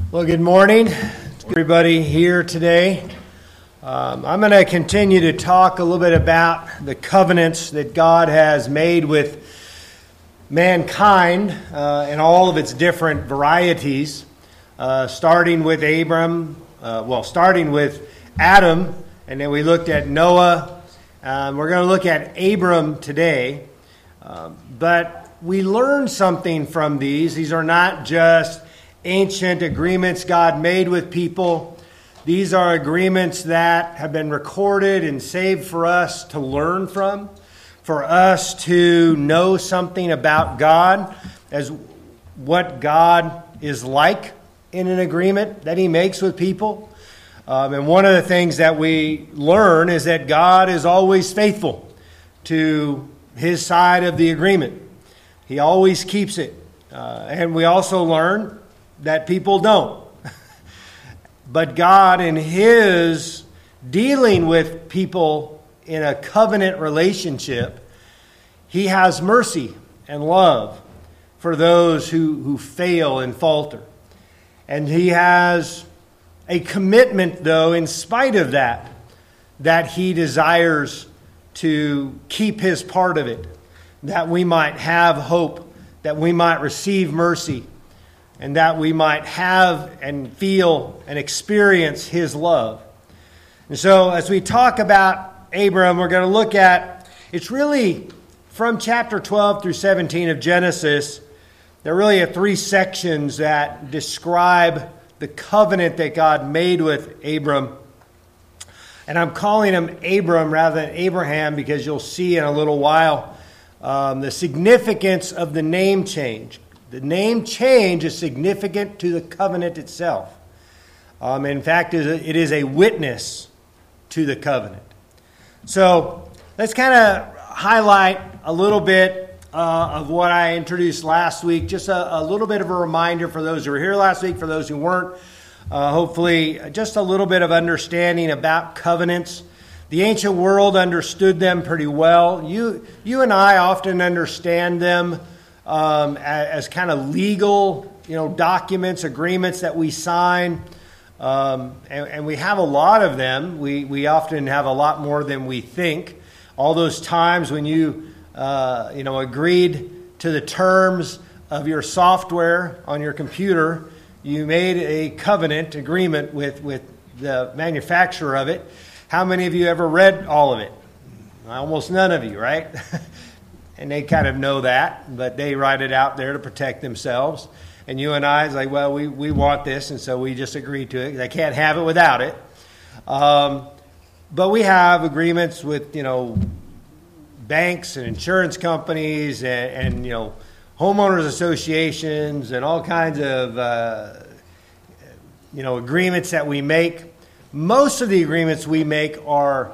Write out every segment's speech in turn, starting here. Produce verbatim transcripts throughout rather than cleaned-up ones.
Well, good morning, everybody here today. Um, I'm going to continue to talk a little bit about the covenants that God has made with mankind uh, in all of its different varieties, uh, starting with Abram, uh, well, starting with Adam, and then we looked at Noah. Um, we're going to look at Abram today, um, but we learned something from these. These are not just ancient agreements God made with people. These are agreements that have been recorded and saved for us to learn from, for us to know something about God, as what God is like in an agreement that he makes with people. Um, and one of the things that we learn is that God is always faithful to his side of the agreement. He always keeps it. Uh, and we also learn that people don't. But God, in his dealing with people in a covenant relationship, he has mercy and love for those who, who fail and falter. And he has a commitment, though, in spite of that, that he desires to keep his part of it, that we might have hope, that we might receive mercy, and that we might have and feel and experience his love. And so as we talk about Abram, we're going to look at, it's really from chapter twelve through seventeen of Genesis. There really are three sections that describe the covenant that God made with Abram. And I'm calling him Abram rather than Abraham because you'll see in a little while um, the significance of the name change. The name change is significant to the covenant itself. Um, in fact, it is a witness to the covenant. So let's kind of highlight a little bit uh, of what I introduced last week. Just a, a little bit of a reminder for those who were here last week, for those who weren't. Uh, hopefully, just a little bit of understanding about covenants. The ancient world understood them pretty well. You, you and I often understand them Um, as, as kind of legal, you know, documents, agreements that we sign, um, and, and we have a lot of them. We we often have a lot more than we think. All those times when you, uh, you know, agreed to the terms of your software on your computer, you made a covenant agreement with with the manufacturer of it. How many of you ever read all of it? Almost none of you, right? And they kind of know that, but they write it out there to protect themselves. And you and I is like, well, we, we want this, and so we just agree to it. They can't have it without it. Um, but we have agreements with, you know, banks and insurance companies and, and you know, homeowners associations and all kinds of, uh, you know, agreements that we make. Most of the agreements we make are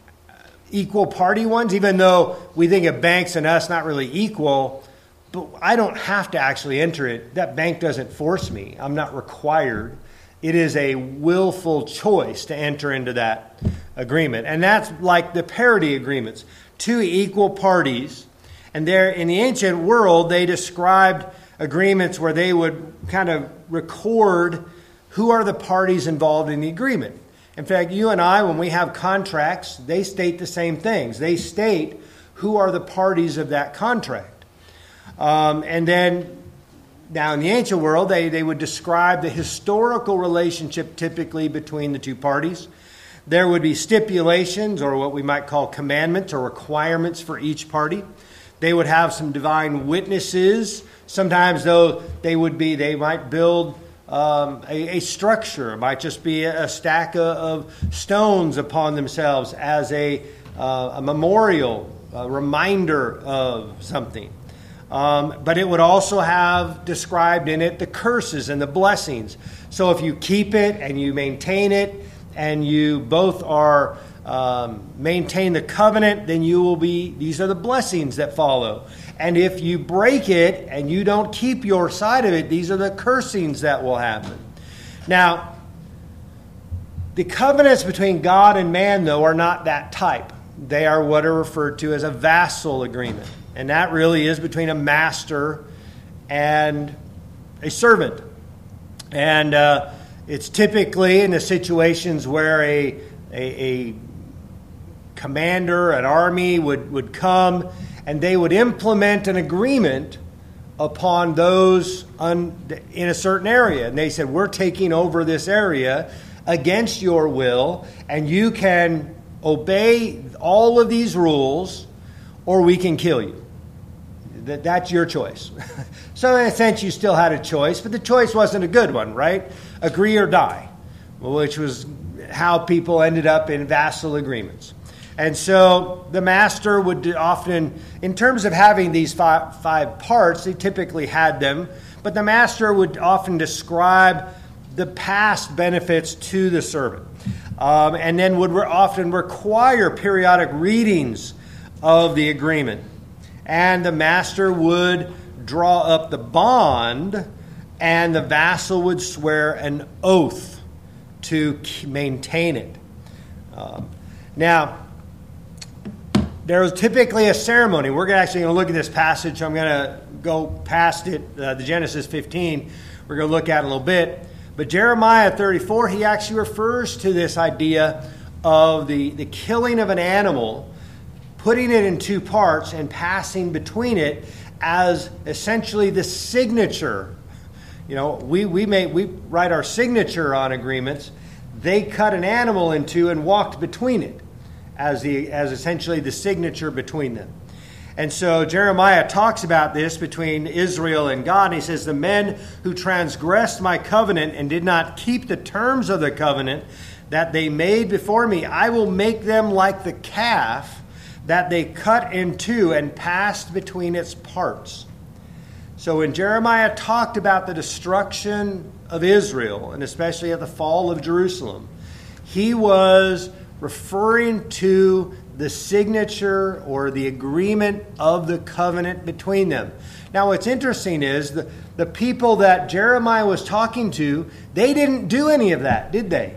equal party ones, even though we think of banks and us not really equal, but I don't have to actually enter it. That bank doesn't force me. I'm not required. It is a willful choice to enter into that agreement. And that's like the parity agreements. Two equal parties. And there in the ancient world, they described agreements where they would kind of record who are the parties involved in the agreement. In fact, you and I, when we have contracts, they state the same things. They state who are the parties of that contract. Um, and then, now in the ancient world, they, they would describe the historical relationship typically between the two parties. There would be stipulations, or what we might call commandments or requirements for each party. They would have some divine witnesses. Sometimes, though, they would be, they might build Um, a, a structure. It might just be a, a stack of, of stones upon themselves as a, uh, a memorial, a reminder of something. Um, but it would also have described in it the curses and the blessings. So if you keep it and you maintain it and you both are um, maintain the covenant, then you will be, these are the blessings that follow. And if you break it and you don't keep your side of it, these are the cursings that will happen. Now, the covenants between God and man, though, are not that type. They are what are referred to as a vassal agreement. And that really is between a master and a servant. And uh, it's typically in the situations where a, a, a commander, an army would, would come and they would implement an agreement upon those un, in a certain area. And they said, we're taking over this area against your will, and you can obey all of these rules, or we can kill you. That, that's your choice. So in a sense, you still had a choice, but the choice wasn't a good one, right? Agree or die, which was how people ended up in vassal agreements. And so the master would often, in terms of having these five, five parts, they typically had them, but the master would often describe the past benefits to the servant, um, and then would re- often require periodic readings of the agreement. And the master would draw up the bond, and the vassal would swear an oath to maintain it. Um, now, there was typically a ceremony. We're actually going to look at this passage. I'm going to go past it, uh, the Genesis fifteen. We're going to look at it a little bit. But Jeremiah thirty-four, he actually refers to this idea of the, the killing of an animal, putting it in two parts and passing between it as essentially the signature. You know, we, we, may, we write our signature on agreements. They cut an animal in two and walked between it as the as essentially the signature between them. And so Jeremiah talks about this between Israel and God. And he says, the men who transgressed my covenant and did not keep the terms of the covenant that they made before me, I will make them like the calf that they cut in two and passed between its parts. So when Jeremiah talked about the destruction of Israel, and especially at the fall of Jerusalem, he was referring to the signature or the agreement of the covenant between them. Now, what's interesting is the, the people that Jeremiah was talking to, they didn't do any of that, did they?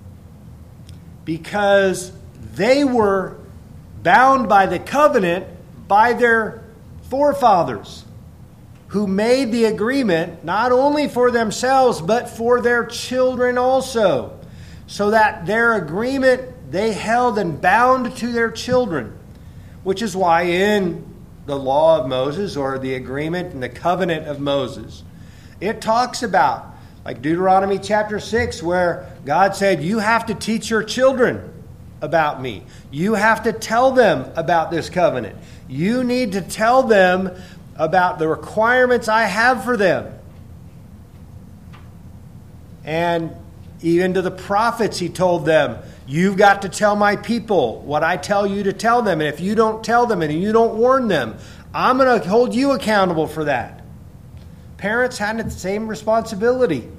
Because they were bound by the covenant by their forefathers, who made the agreement not only for themselves, but for their children also, so that their agreement they held and bound to their children, which is why in the law of Moses, or the agreement and the covenant of Moses, it talks about, like Deuteronomy chapter six, where God said, you have to teach your children about me. You have to tell them about this covenant. You need to tell them about the requirements I have for them. And even to the prophets, he told them, you've got to tell my people what I tell you to tell them. And if you don't tell them and you don't warn them, I'm going to hold you accountable for that. Parents had the same responsibility.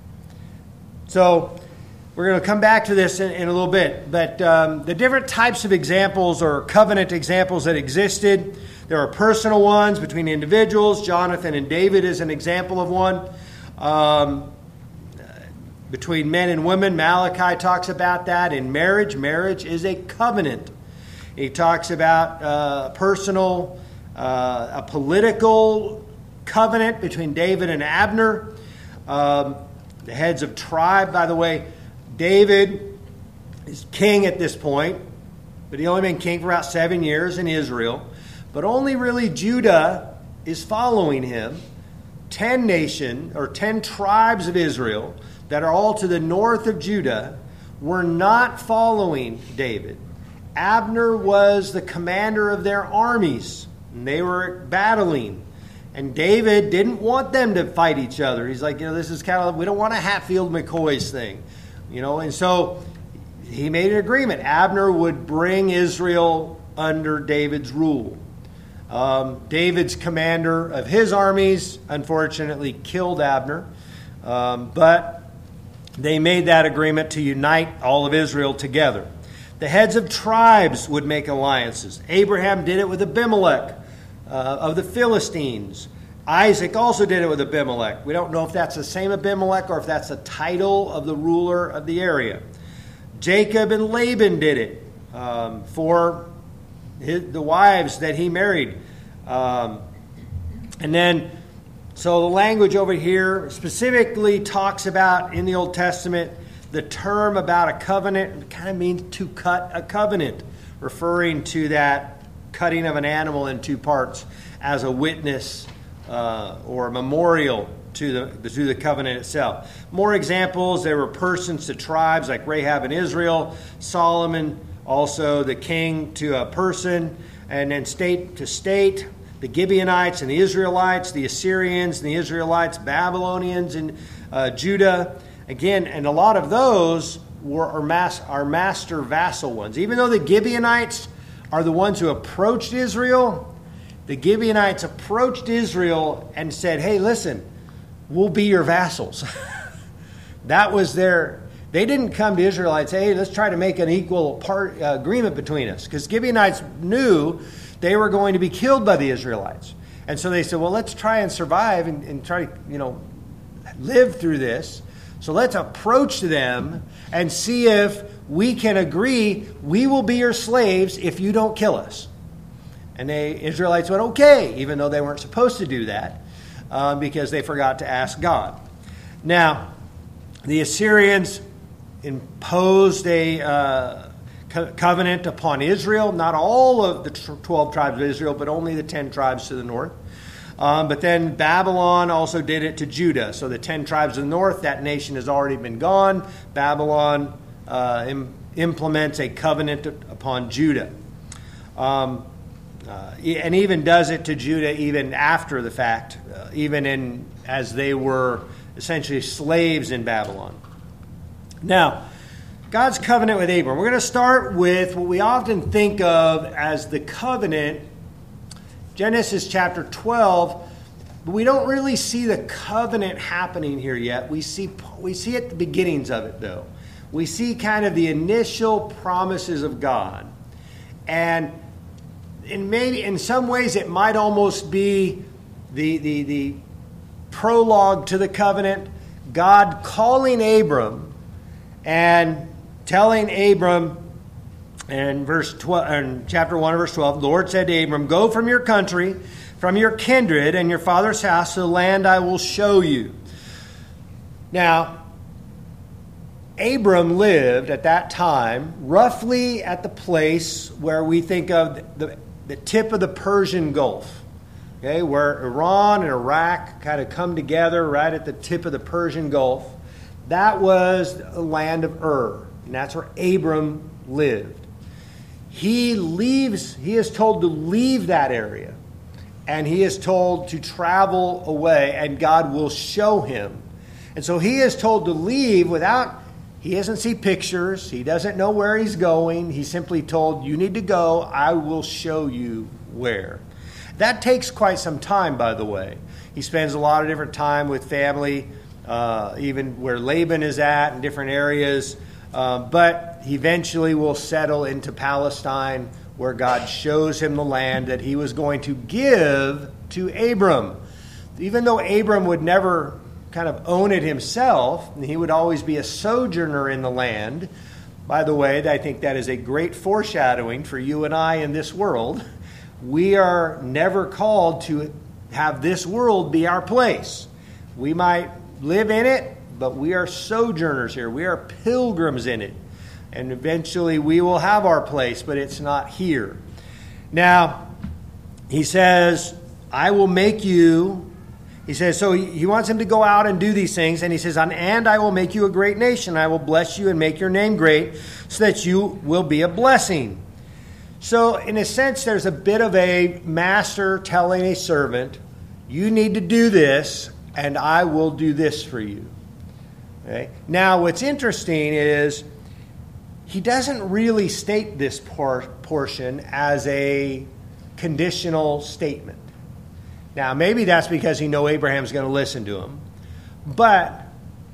So we're going to come back to this in, in a little bit. But um, the different types of examples or covenant examples that existed, there are personal ones between individuals. Jonathan and David is an example of one. Um, between men and women, Malachi talks about that. In marriage, marriage is a covenant. He talks about uh, personal, uh, a political covenant between David and Abner. Um, the heads of tribe, by the way, David is king at this point, but he only been king for about seven years in Israel. But only really Judah is following him. Ten nation or ten tribes of Israel that are all to the north of Judah were not following David. Abner was the commander of their armies, and they were battling. And David didn't want them to fight each other. He's like, you know, this is kind of, we don't want a Hatfield-McCoy's thing. You know, and so he made an agreement. Abner would bring Israel under David's rule. Um, David's commander of his armies, unfortunately, killed Abner. Um, but they made that agreement to unite all of Israel together. The heads of tribes would make alliances. Abraham did it with Abimelech uh, of the Philistines. Isaac also did it with Abimelech. We don't know if that's the same Abimelech or if that's the title of the ruler of the area. Jacob and Laban did it um, for his, the wives that he married. Um, and then So the language over here specifically talks about, in the Old Testament, the term about a covenant. It kind of means to cut a covenant, referring to that cutting of an animal in two parts as a witness uh, or a memorial to the, to the covenant itself. More examples, there were persons to tribes like Rahab and Israel, Solomon, also the king to a person, and then state to state, the Gibeonites and the Israelites, the Assyrians and the Israelites, Babylonians and uh, Judah. Again, and a lot of those were our, mas- our master vassal ones. Even though the Gibeonites are the ones who approached Israel, the Gibeonites approached Israel and said, hey, listen, we'll be your vassals. That was their... They didn't come to Israelites, hey, let's try to make an equal part, uh, agreement between us. Because Gibeonites knew they were going to be killed by the Israelites. And so they said, well, let's try and survive and, and try to, you know, live through this. So let's approach them and see if we can agree we will be your slaves if you don't kill us. And the Israelites went, okay, even though they weren't supposed to do that uh, because they forgot to ask God. Now, the Assyrians imposed a uh, co- covenant upon Israel, not all of the twelve tribes of Israel, but only the ten tribes to the north. Um, but then Babylon also did it to Judah. So the ten tribes of the north, that nation has already been gone. Babylon uh, im- implements a covenant upon Judah. Um, uh, and even does it to Judah even after the fact, uh, even in as they were essentially slaves in Babylon. Now, God's covenant with Abram. We're going to start with what we often think of as the covenant, Genesis chapter twelve, but we don't really see the covenant happening here yet. We see we see at the beginnings of it, though. We see kind of the initial promises of God. And in maybe in some ways it might almost be the the, the prologue to the covenant, God calling Abram and telling Abram in verse twelve, in chapter one, verse twelve, the Lord said to Abram, go from your country, from your kindred and your father's house to the land I will show you. Now, Abram lived at that time roughly at the place where we think of the, the tip of the Persian Gulf. Okay, where Iran and Iraq kind of come together right at the tip of the Persian Gulf. That was the land of Ur, and that's where Abram lived. He leaves, he is told to leave that area, and he is told to travel away, and God will show him. And so he is told to leave without, he doesn't see pictures, he doesn't know where he's going, he's simply told, you need to go, I will show you where. That takes quite some time, by the way. He spends a lot of different time with family, uh, even where Laban is at in different areas. Uh, but he eventually will settle into Palestine, where God shows him the land that he was going to give to Abram. Even though Abram would never kind of own it himself, and he would always be a sojourner in the land. By the way, I think that is a great foreshadowing for you and I in this world. We are never called to have this world be our place. We might live in it, but we are sojourners here. We are pilgrims in it. And eventually we will have our place, but it's not here. Now, he says, I will make you, he says, so he wants him to go out and do these things. And he says, and I will make you a great nation. I will bless you and make your name great so that you will be a blessing. So in a sense, there's a bit of a master telling a servant, you need to do this, and I will do this for you. Okay? Now, what's interesting is he doesn't really state this por- portion as a conditional statement. Now, maybe that's because he knows Abraham's going to listen to him, but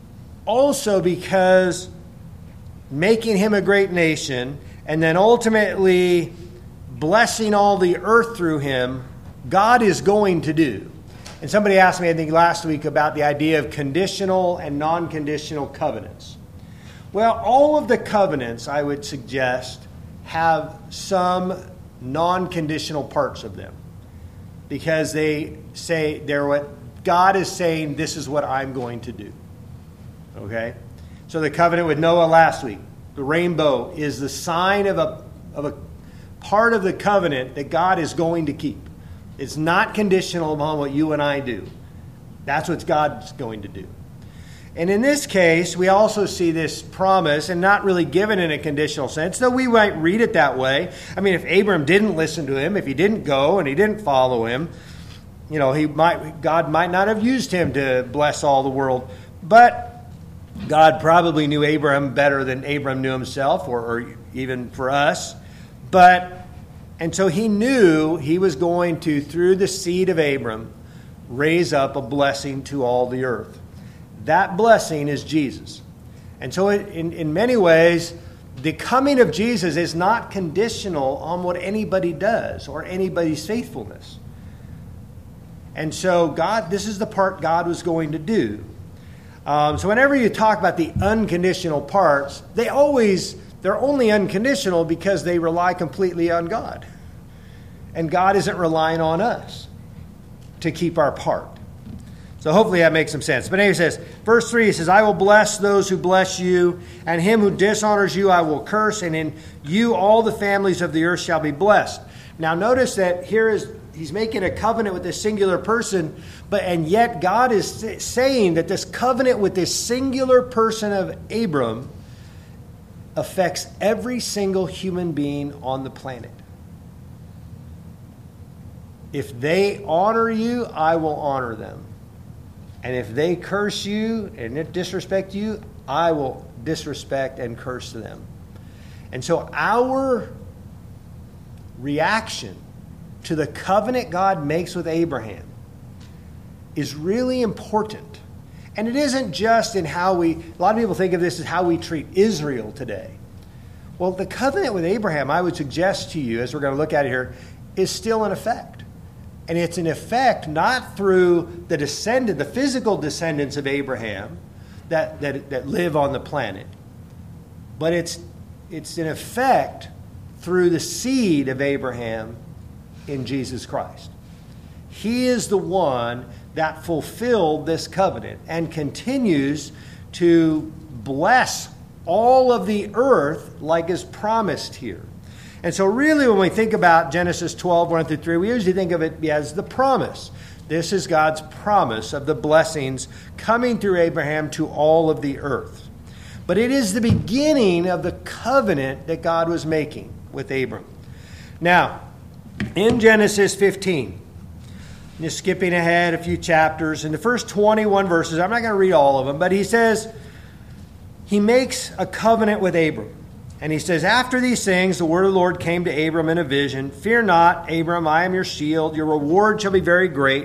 also because making him a great nation and then ultimately blessing all the earth through him, God is going to do. And somebody asked me, I think last week, about the idea of conditional and non-conditional covenants. Well, all of the covenants, I would suggest, have some non-conditional parts of them. Because they say they're what God is saying, this is what I'm going to do. Okay? So the covenant with Noah last week, the rainbow, is the sign of a, of a part of the covenant that God is going to keep. It's not conditional upon what you and I do. That's what God's going to do. And in this case, we also see this promise, and not really given in a conditional sense, though we might read it that way. I mean, if Abram didn't listen to him, if he didn't go and he didn't follow him, you know, he might God might not have used him to bless all the world. But God probably knew Abram better than Abram knew himself, or, or even for us. But, and so he knew he was going to, through the seed of Abram, raise up a blessing to all the earth. That blessing is Jesus. And so in, in many ways, the coming of Jesus is not conditional on what anybody does or anybody's faithfulness. And so God, this is the part God was going to do. Um, so whenever you talk about the unconditional parts, they always, they're only unconditional because they rely completely on God. And God isn't relying on us to keep our part. So hopefully that makes some sense. But anyway, it says, verse three, it says, I will bless those who bless you, and him who dishonors you I will curse, and in you all the families of the earth shall be blessed. Now notice that here is, he's making a covenant with this singular person, but and yet God is saying that this covenant with this singular person of Abram affects every single human being on the planet. If they honor you, I will honor them. And if they curse you and disrespect you, I will disrespect and curse them. And so our reaction to the covenant God makes with Abraham is really important. And it isn't just in how we, a lot of people think of this as how we treat Israel today. Well, the covenant with Abraham, I would suggest to you, as we're going to look at it here, is still in effect. And it's in effect not through the descendant, the physical descendants of Abraham that, that, that live on the planet, but it's it's in effect through the seed of Abraham in Jesus Christ. He is the one that fulfilled this covenant and continues to bless all of the earth like is promised here. And so really when we think about Genesis twelve, one through three, we usually think of it as the promise. This is God's promise of the blessings coming through Abraham to all of the earth. But it is the beginning of the covenant that God was making with Abram. Now, in Genesis fifteen, just skipping ahead a few chapters, in the first twenty-one verses, I'm not going to read all of them, but he says, he makes a covenant with Abram. And he says, after these things, the word of the Lord came to Abram in a vision. Fear not, Abram, I am your shield. Your reward shall be very great.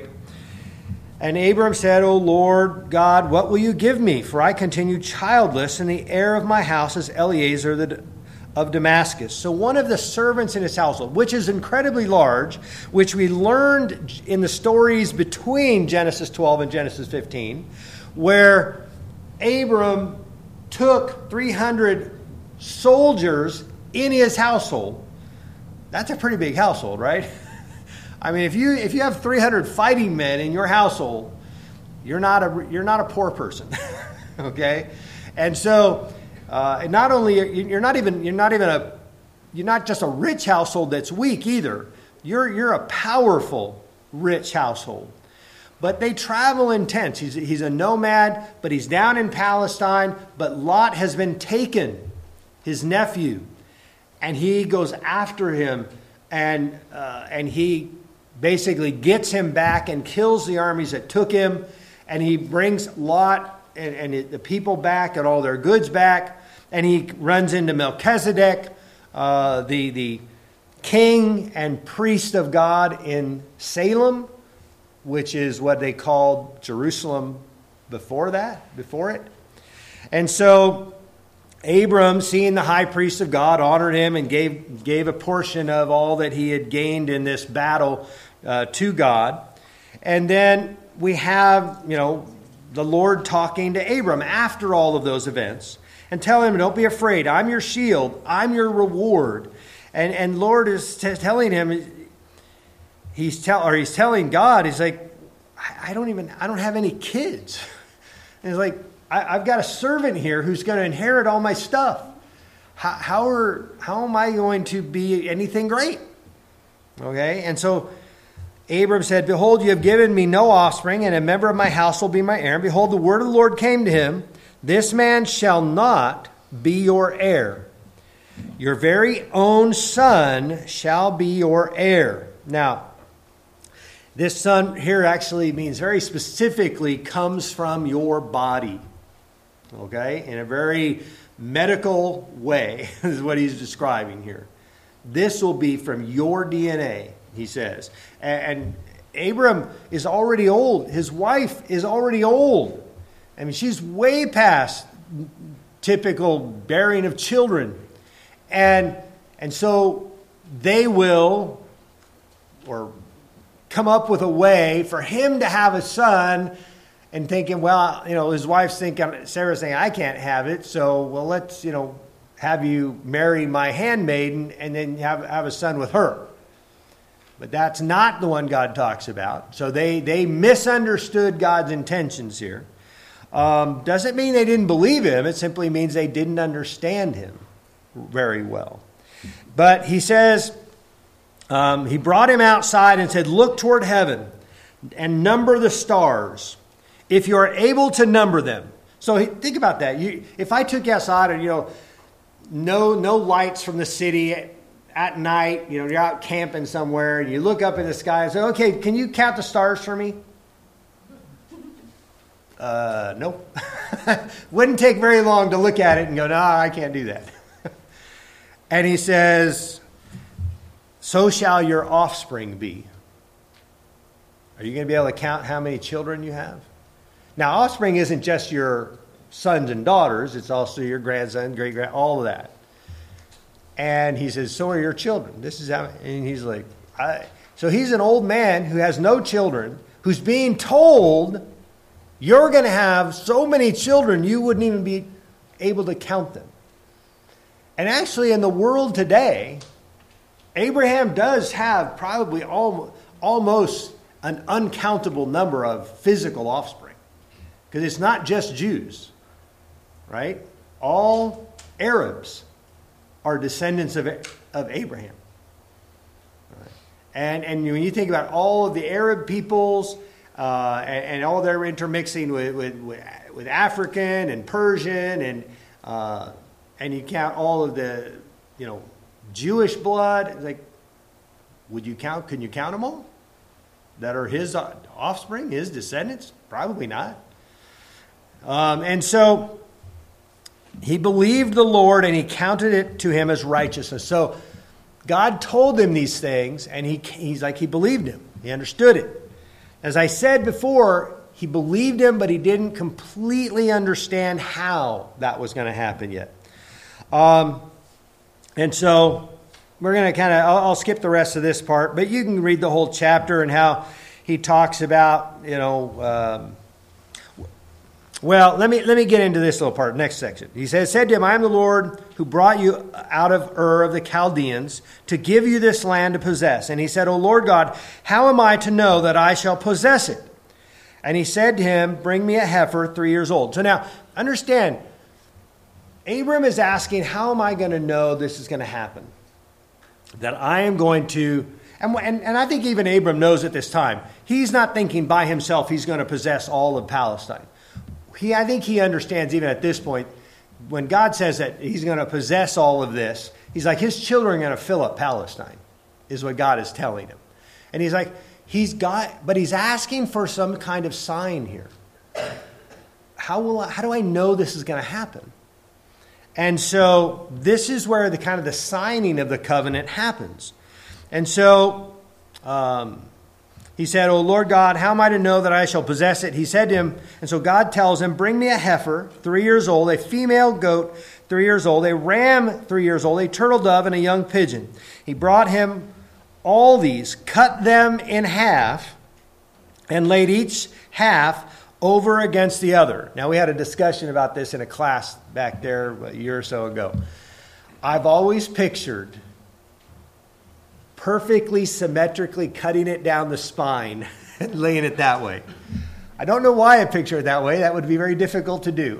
And Abram said, O Lord God, what will you give me? For I continue childless, and the heir of my house is Eliezer of Damascus. So one of the servants in his household, which is incredibly large, which we learned in the stories between Genesis twelve and Genesis fifteen, where Abram took three hundred soldiers in his household. That's a pretty big household, right? I mean, if you if you have three hundred fighting men in your household, you're not a you're not a poor person, okay? And so, uh, not only you're not even you're not even a you're not just a rich household that's weak either. You're you're a powerful rich household. But they travel in tents. He's he's a nomad, but he's down in Palestine. But Lot has been taken, his nephew, and he goes after him, and uh, and he basically gets him back and kills the armies that took him, and he brings Lot and, and the people back and all their goods back, and he runs into Melchizedek, uh, the the king and priest of God in Salem, which is what they called Jerusalem before that, before it. And so Abram, seeing the high priest of God, honored him and gave gave a portion of all that he had gained in this battle uh, to God. And then we have, you know, the Lord talking to Abram after all of those events and telling him, don't be afraid. I'm your shield. I'm your reward. And and Lord is t- telling him, he's tell or he's telling God, he's like, I, I don't even, I don't have any kids. And it's like, I, I've got a servant here who's going to inherit all my stuff. How, how are, how am I going to be anything great? Okay, and so Abram said, behold, you have given me no offspring, and a member of my house will be my heir. And behold, the word of the Lord came to him, this man shall not be your heir. Your very own son shall be your heir. Now, this son here actually means very specifically comes from your body. Okay, in a very medical way is what he's describing here. This will be from your D N A, he says. And, and Abram is already old. His wife is already old. I mean, she's way past typical bearing of children. And, and so they will, or come up with a way for him to have a son, and thinking, well, you know, his wife's thinking, Sarah's saying, I can't have it. So, well, let's, you know, have you marry my handmaiden and then have, have a son with her. But that's not the one God talks about. So they, they misunderstood God's intentions here. Um, doesn't mean they didn't believe him. It simply means they didn't understand him very well. But he says, um, he brought him outside and said, look toward heaven and number the stars, if you are able to number them. So think about that. You, if I took you outside and, you know, no no lights from the city at night, you know, you're out camping somewhere, and you look up in the sky and say, okay, can you count the stars for me? Uh, nope. Wouldn't take very long to look at it and go, no, I can't do that. And he says, so shall your offspring be. Are you going to be able to count how many children you have? Now, offspring isn't just your sons and daughters. It's also your grandson, great-grand, all of that. And he says, so are your children. This is how, and he's like, I, so he's an old man who has no children, who's being told, you're going to have so many children, you wouldn't even be able to count them. And actually, in the world today, Abraham does have probably almost, almost an uncountable number of physical offspring. Because it's not just Jews, right? All Arabs are descendants of, of Abraham. Right? And, and when you think about all of the Arab peoples uh, and, and all their intermixing with, with, with African and Persian, and uh, and you count all of the, you know, Jewish blood, it's like, would you count, can you count them all? That are his offspring, his descendants? Probably not. Um, and so he believed the Lord, and he counted it to him as righteousness. So God told him these things, and he he's like, he believed him. He understood it. As I said before, he believed him, but he didn't completely understand how that was going to happen yet. Um, and so we're going to kind of, I'll, I'll skip the rest of this part, but you can read the whole chapter and how he talks about, you know, um, well, let me let me get into this little part, next section. He says, said to him, I am the Lord who brought you out of Ur of the Chaldeans to give you this land to possess. And he said, O Lord God, how am I to know that I shall possess it? And he said to him, bring me a heifer three years old. So now, understand, Abram is asking, how am I going to know this is going to happen? That I am going to, and, and, and I think even Abram knows at this time, he's not thinking by himself he's going to possess all of Palestine. He, I think he understands even at this point, when God says that he's going to possess all of this, he's like, his children are going to fill up Palestine, is what God is telling him. And he's like, he's got, but he's asking for some kind of sign here. How will I, how do I know this is going to happen? And so this is where the kind of the signing of the covenant happens. And so um, he said, O Lord God, how am I to know that I shall possess it? He said to him, and so God tells him, bring me a heifer, three years old, a female goat, three years old, a ram, three years old, a turtle dove, and a young pigeon. He brought him all these, cut them in half, and laid each half over against the other. Now, we had a discussion about this in a class back there a year or so ago. I've always pictured perfectly symmetrically cutting it down the spine laying it that way. I don't know why I picture it that way. That would be very difficult to do.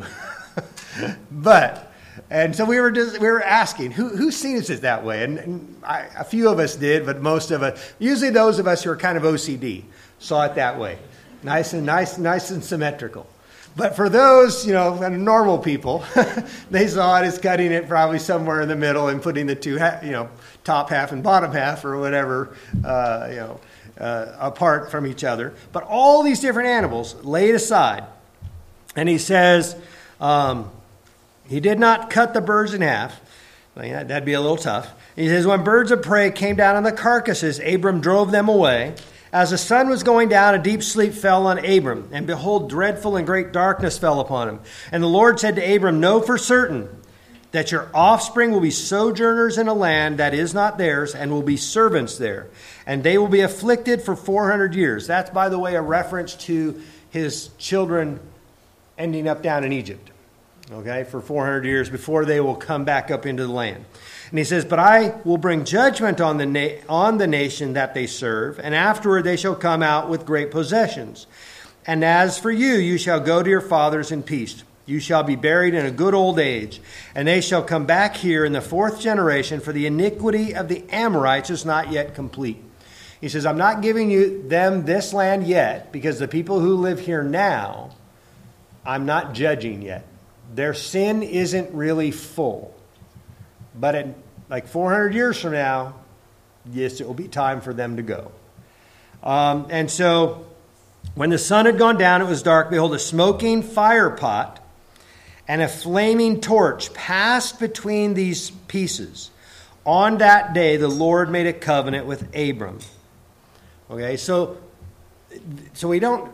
But, and so we were just, we were asking, who who sees it that way? And, and I, a few of us did, but most of us, usually those of us who are kind of O C D, saw it that way. Nice and nice, nice and symmetrical. But for those, you know, normal people, they saw it as cutting it probably somewhere in the middle and putting the two, you know, top half and bottom half or whatever, uh, you know, uh, apart from each other. But all these different animals laid aside. And he says, um, he did not cut the birds in half. Well, yeah, that'd be a little tough. He says, when birds of prey came down on the carcasses, Abram drove them away. As the sun was going down, a deep sleep fell on Abram, and behold, dreadful and great darkness fell upon him. And the Lord said to Abram, know for certain that your offspring will be sojourners in a land that is not theirs, and will be servants there. And they will be afflicted for four hundred years. That's, by the way, a reference to his children ending up down in Egypt, okay, for four hundred years before they will come back up into the land. And he says, but I will bring judgment on the na- on the nation that they serve, and afterward they shall come out with great possessions. And as for you, you shall go to your fathers in peace. You shall be buried in a good old age, and they shall come back here in the fourth generation, for the iniquity of the Amorites is not yet complete. He says, I'm not giving you them this land yet, because the people who live here now, I'm not judging yet. Their sin isn't really full. But in like four hundred years from now, yes, it will be time for them to go. Um, and so when the sun had gone down, it was dark. Behold, a smoking fire pot and a flaming torch passed between these pieces. On that day, the Lord made a covenant with Abram. Okay, so, so we don't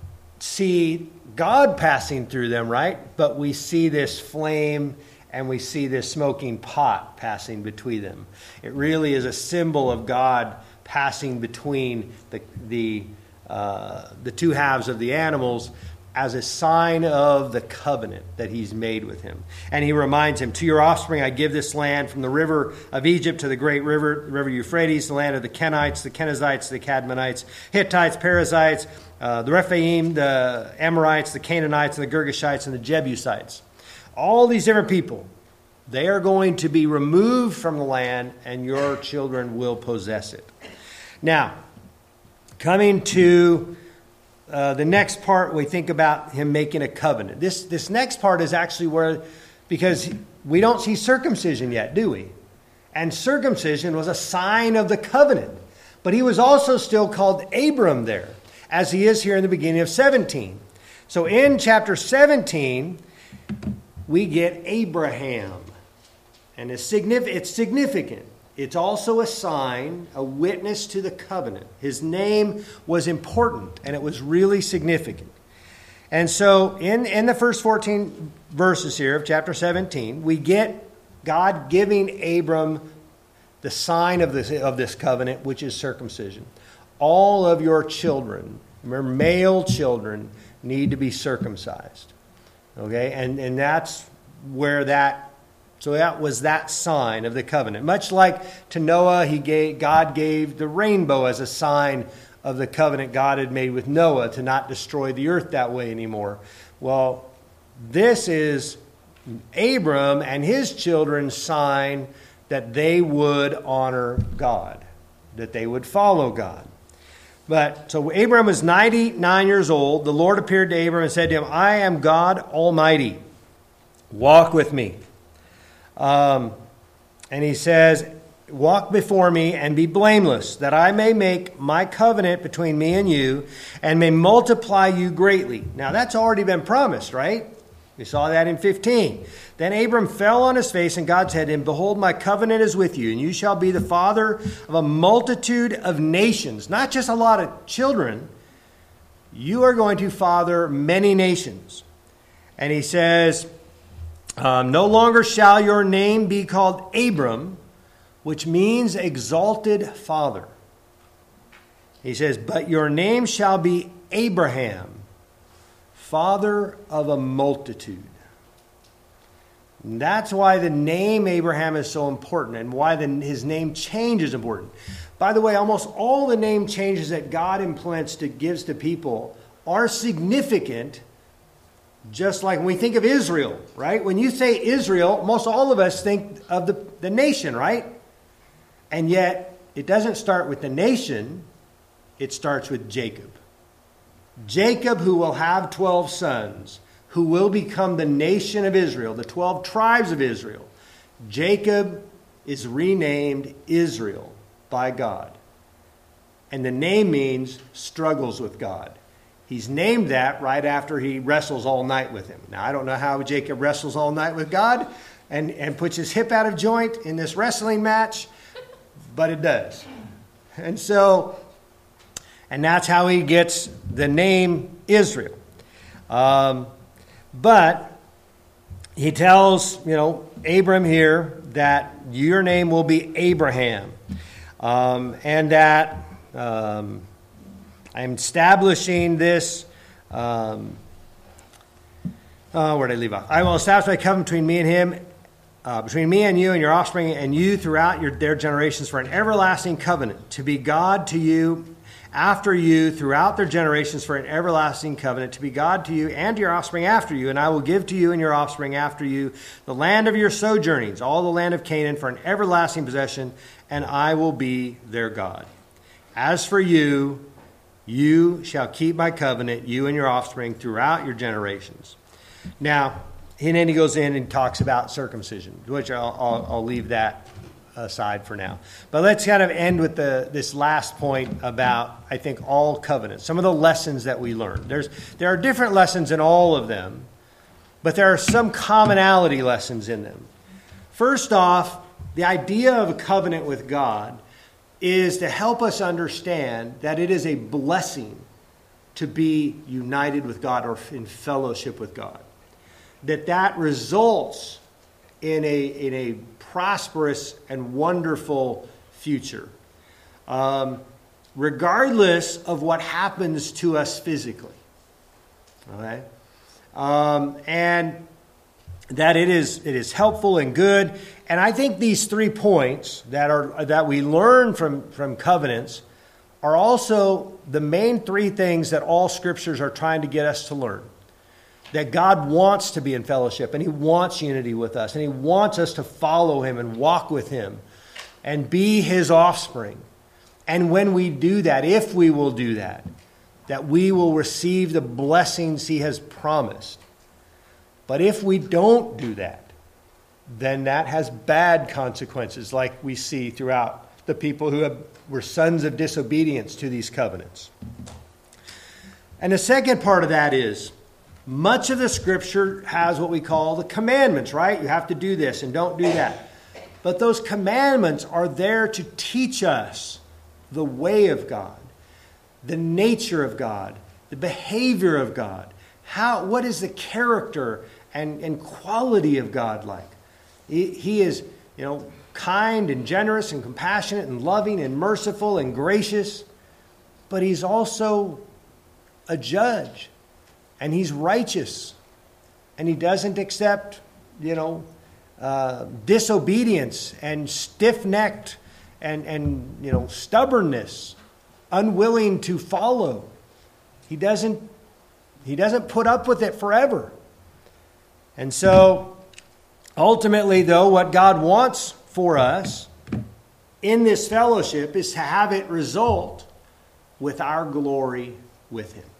see God passing through them, right? But we see this flame and we see this smoking pot passing between them. It really is a symbol of God passing between the the uh, the two halves of the animals as a sign of the covenant that he's made with him. And he reminds him, to your offspring I give this land, from the river of Egypt to the great river, the river Euphrates, the land of the Kenites, the Kenizzites, the Cadmonites, Hittites, Perizzites, uh, the Rephaim, the Amorites, the Canaanites, and the Girgashites, and the Jebusites. All these different people, they are going to be removed from the land, and your children will possess it. Now, coming to uh, the next part, we think about him making a covenant. This, this next part is actually where, because we don't see circumcision yet, do we? And circumcision was a sign of the covenant. But he was also still called Abram there, as he is here in the beginning of seventeen. So in chapter seventeen, we get Abraham. And it's significant. It's also a sign, a witness to the covenant. His name was important, and it was really significant. And so in, in the first fourteen verses here of chapter seventeen, we get God giving Abram the sign of this, of this covenant, which is circumcision. All of your children, your male children, need to be circumcised. Okay, and, and that's where that, so that was that sign of the covenant. Much like to Noah, he gave, God gave the rainbow as a sign of the covenant God had made with Noah to not destroy the earth that way anymore. Well, this is Abram and his children's sign that they would honor God, that they would follow God. But so Abram was ninety-nine years old. The Lord appeared to Abram and said to him, I am God Almighty. Walk with me. Um, and he says, walk before me and be blameless, that I may make my covenant between me and you and may multiply you greatly. Now that's already been promised, right? We saw that in fifteen. Then Abram fell on his face, and God said to him, behold, my covenant is with you, and you shall be the father of a multitude of nations. Not just a lot of children. You are going to father many nations. And he says, um, no longer shall your name be called Abram, which means exalted father. He says, but your name shall be Abraham, father of a multitude. And that's why the name Abraham is so important and why the, his name change is important. By the way, almost all the name changes that God implements to gives to people are significant, just like when we think of Israel, right? When you say Israel, most all of us think of the, the nation, right? And yet, it doesn't start with the nation, it starts with Jacob. Jacob, who will have twelve sons, who will become the nation of Israel, the twelve tribes of Israel. Jacob is renamed Israel by God. And the name means struggles with God. He's named that right after he wrestles all night with him. Now, I don't know how Jacob wrestles all night with God and, and puts his hip out of joint in this wrestling match, but it does. And so, and that's how he gets the name Israel. Um, but he tells, you know, Abram here that your name will be Abraham. Um, and that um, I'm establishing this. Um, oh, where did I leave off? I will establish my covenant between me and him, uh, between me and you and your offspring and you throughout your, their generations for an everlasting covenant, to be God to you after you throughout their generations for an everlasting covenant, to be God to you and to your offspring after you. And I will give to you and your offspring after you the land of your sojournings, all the land of Canaan, for an everlasting possession, and I will be their God. As for you, you shall keep my covenant, you and your offspring, throughout your generations. Now, and then he goes in and talks about circumcision, which I'll, I'll, I'll leave that aside for now. But let's kind of end with the this last point about, I think, all covenants. Some of the lessons that we learn. There's there are different lessons in all of them, but there are some commonality lessons in them. First off, the idea of a covenant with God is to help us understand that it is a blessing to be united with God or in fellowship with God. That that results in a in a prosperous and wonderful future, um, regardless of what happens to us physically. Okay, um, and that it is it is helpful and good. And I think these three points that are that we learn from from covenants are also the main three things that all scriptures are trying to get us to learn. That God wants to be in fellowship, and he wants unity with us, and he wants us to follow him and walk with him and be his offspring. And when we do that, if we will do that, that we will receive the blessings he has promised. But if we don't do that, then that has bad consequences, like we see throughout the people who have, were sons of disobedience to these covenants. And the second part of that is, much of the scripture has what we call the commandments, right? You have to do this and don't do that. But those commandments are there to teach us the way of God, the nature of God, the behavior of God. How, what is the character and, and quality of God like? He, he is, you know, kind and generous and compassionate and loving and merciful and gracious, but he's also a judge. And he's righteous. And he doesn't accept, you know, uh, disobedience and stiff-necked and, and, you know, stubbornness, unwilling to follow. He doesn't, he doesn't put up with it forever. And so, ultimately, though, what God wants for us in this fellowship is to have it result with our glory with him.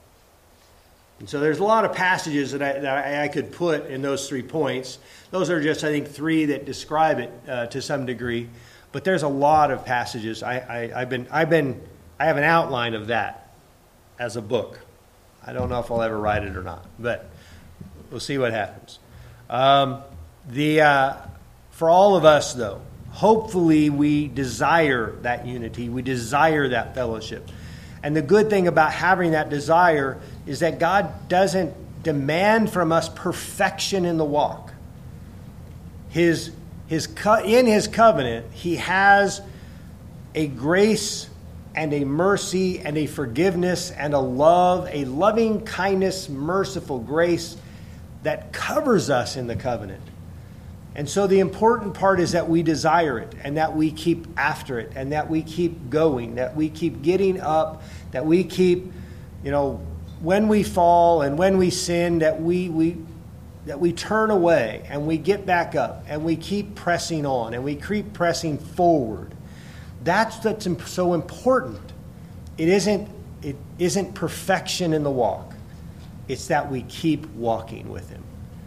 And so there's a lot of passages that I, that I could put in those three points. Those are just, I think, three that describe it uh, to some degree. But there's a lot of passages. I, I, I've been, I've been, I have an outline of that as a book. I don't know if I'll ever write it or not, but we'll see what happens. Um, the uh, for all of us, though, hopefully we desire that unity. We desire that fellowship. And the good thing about having that desire is that God doesn't demand from us perfection in the walk. His, his co- in his covenant, he has a grace and a mercy and a forgiveness and a love, a loving kindness, merciful grace that covers us in the covenant. And so the important part is that we desire it and that we keep after it and that we keep going, that we keep getting up, that we keep, you know, when we fall and when we sin, that we we that we turn away and we get back up and we keep pressing on and we keep pressing forward. That's what's so important. It isn't it isn't perfection in the walk. It's that we keep walking with him.